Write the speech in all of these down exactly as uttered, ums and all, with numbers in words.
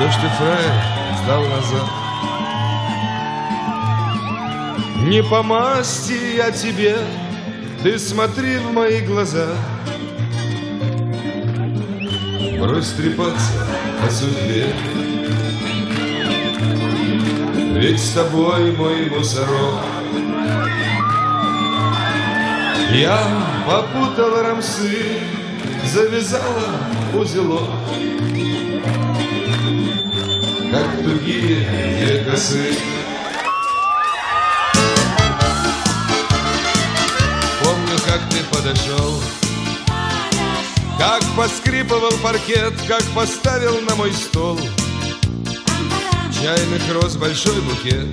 Что ж ты, фраер, сдал назад? Не по масти я тебе, ты смотри в мои глаза. Брось трепаться о судьбе, ведь с тобой мой мусорок. Я попутал рамсы, завязала узелок, как тугие две косы. Помню, как ты подошел, как поскрипывал паркет, как поставил на мой стол чайных роз большой букет.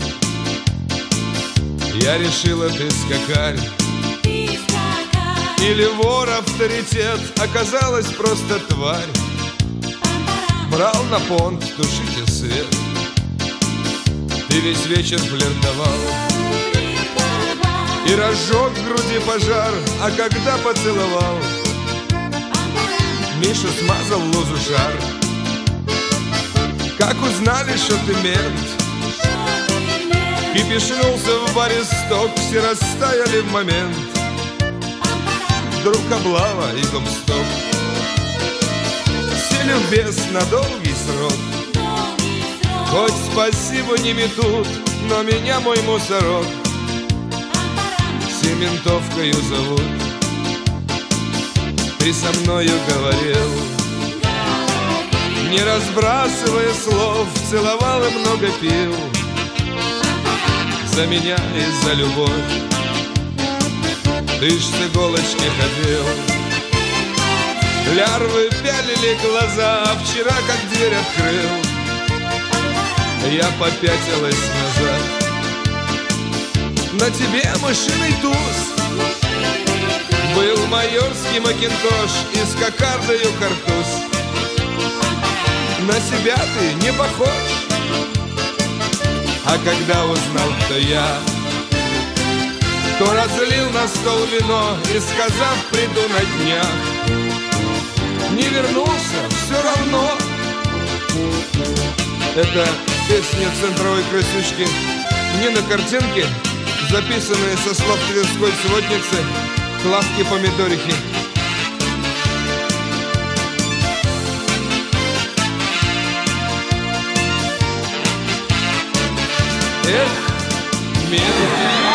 Я решила, ты скакарь или вор авторитет, оказалась просто тварь. Брал на понт, тушите свет. Ты весь вечер флиртовал и разжег в груди пожар, а когда поцеловал, Миша смазал лозу жар. Как узнали, что ты мент, кипишнулся в баре сток, все растаяли в момент. Вдруг облава и гоп-стоп, сели в бес на долгий срок. Хоть спасибо не метут, но меня мой мусорок Сементовкою зовут. Ты со мною говорил, не разбрасывая слов, целовал и много пил за меня и за любовь. Ты ж с иголочки ходил, лярвы пялили глаза, а вчера как дверь открыл, я попятилась назад. На тебе мышиный туз, был майорский макинтош и с кокардою картуз. На себя ты не похож. А когда узнал, кто я, то разлил на стол вино и, сказав, приду на днях, не вернулся все равно. Это песня центровой красючки Нины Картинки, записанная со слов тверской сводницы Клавки Помидорихи. Эх, мир.